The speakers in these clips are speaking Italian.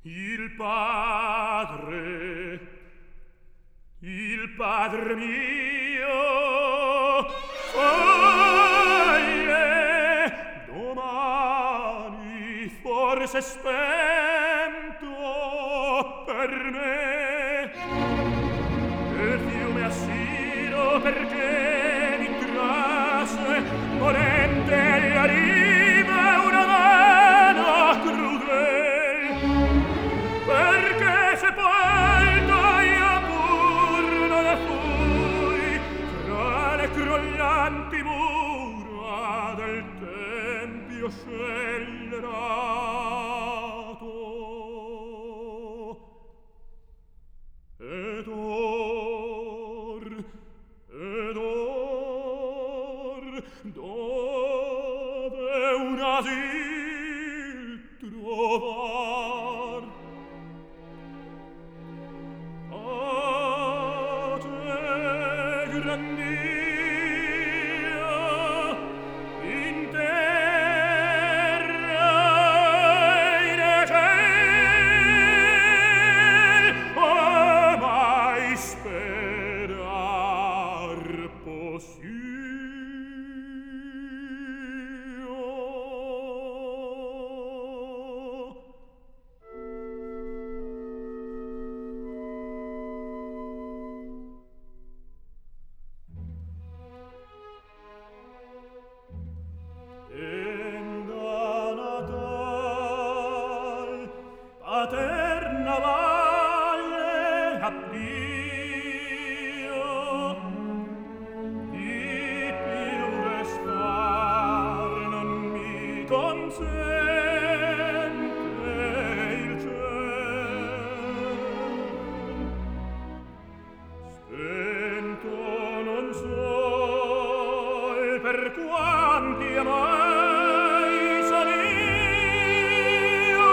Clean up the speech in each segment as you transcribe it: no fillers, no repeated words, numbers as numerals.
Il padre mio, foglie, domani forse spento per me, il fiume assiro perché mi trasse, morente alla riva una mano crudel, perché sepolto io pur non fui fra le crollanti mura del tempio scellerato. Ed or, dove un asil trovar? Pace grandia in terra e in ciel, mai sperar possio. Paterna valle, addio, di più restar non mi consente il ciel. Spento non so per quanti amai son io,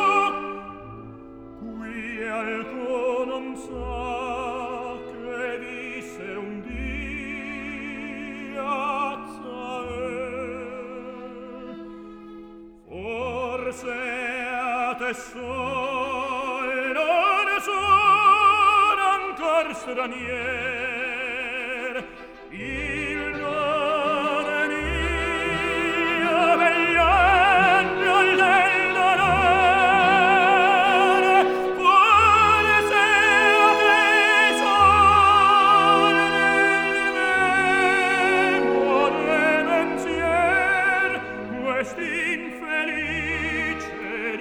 qui alcuno non sa che disse un dia Zael. Forse a te sol non sono ancor stranier, il nome mio begli angelo del dolore, forse a te sol nel memo del pensier quest'infelice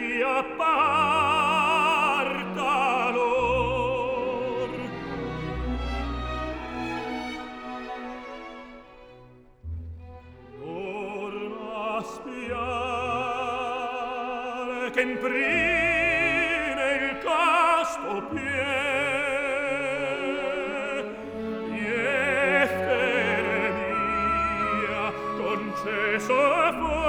riapparta lor. Torna a spiare che imprime il casto piefere mia concesso